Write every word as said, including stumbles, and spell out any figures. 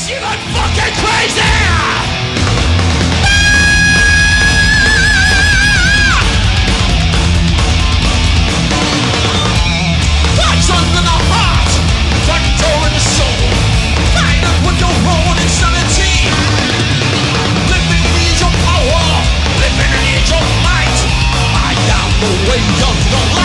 You got fucking crazy! Passion in the heart, factor in the soul, fighting with your own insanity. Living needs your power, living needs your might. I am the way of the light.